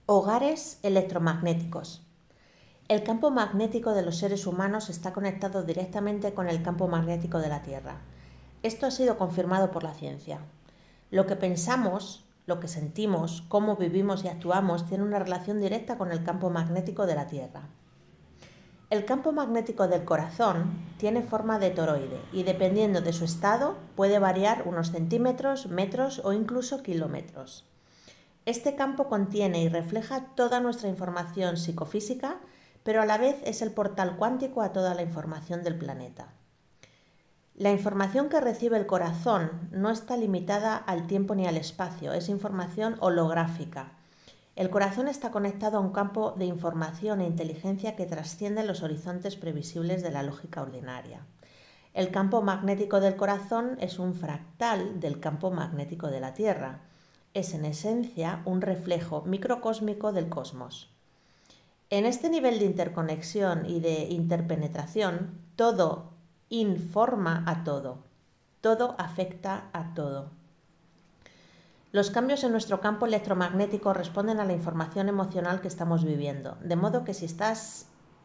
Hogares electromagnéticos. El campo magnético de los seres humanos está conectado directamente con el campo magnético de la Tierra. Esto ha sido confirmado por la ciencia. Lo que pensamos, lo que sentimos, cómo vivimos y actuamos tiene una relación directa con el campo magnético de la Tierra. El campo magnético del corazón tiene forma de toroide y dependiendo de su estado puede variar unos centímetros, metros o incluso kilómetros. Este campo contiene y refleja toda nuestra información psicofísica, pero a la vez es el portal cuántico a toda la información del planeta. La información que recibe el corazón no está limitada al tiempo ni al espacio, es información holográfica. El corazón está conectado a un campo de información e inteligencia que trasciende los horizontes previsibles de la lógica ordinaria. El campo magnético del corazón es un fractal del campo magnético de la Tierra. Es en esencia un reflejo microcósmico del cosmos. En este nivel de interconexión y de interpenetración, todo informa a todo, todo afecta a todo. Los cambios en nuestro campo electromagnético responden a la información emocional que estamos viviendo, de modo que si estas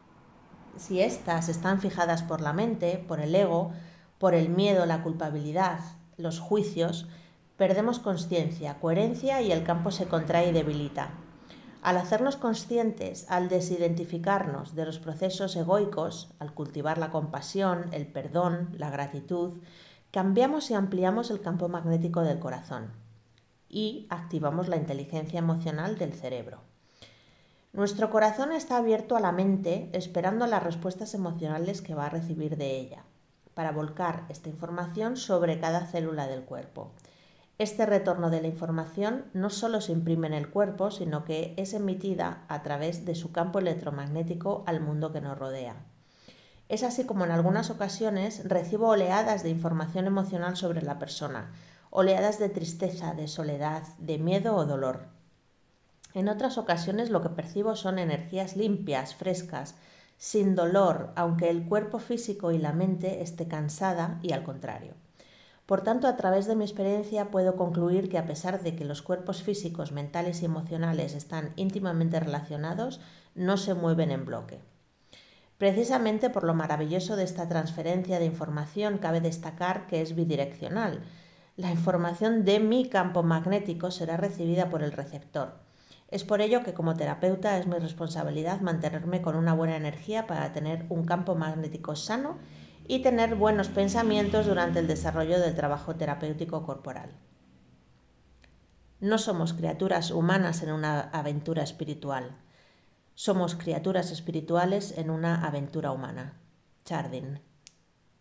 están fijadas por la mente, por el ego, por el miedo, la culpabilidad, los juicios, perdemos consciencia, coherencia y el campo se contrae y debilita. Al hacernos conscientes, al desidentificarnos de los procesos egoicos, al cultivar la compasión, el perdón, la gratitud, cambiamos y ampliamos el campo magnético del corazón y activamos la inteligencia emocional del cerebro. Nuestro corazón está abierto a la mente esperando las respuestas emocionales que va a recibir de ella, para volcar esta información sobre cada célula del cuerpo. Este retorno de la información no solo se imprime en el cuerpo, sino que es emitida a través de su campo electromagnético al mundo que nos rodea. Es así como en algunas ocasiones recibo oleadas de información emocional sobre la persona, oleadas de tristeza, de soledad, de miedo o dolor. En otras ocasiones lo que percibo son energías limpias, frescas, sin dolor, aunque el cuerpo físico y la mente esté cansada y al contrario. Por tanto, a través de mi experiencia puedo concluir que a pesar de que los cuerpos físicos, mentales y emocionales están íntimamente relacionados, no se mueven en bloque. Precisamente por lo maravilloso de esta transferencia de información cabe destacar que es bidireccional. La información de mi campo magnético será recibida por el receptor. Es por ello que como terapeuta es mi responsabilidad mantenerme con una buena energía para tener un campo magnético sano y tener buenos pensamientos durante el desarrollo del trabajo terapéutico corporal. No somos criaturas humanas en una aventura espiritual. Somos criaturas espirituales en una aventura humana. Chardin.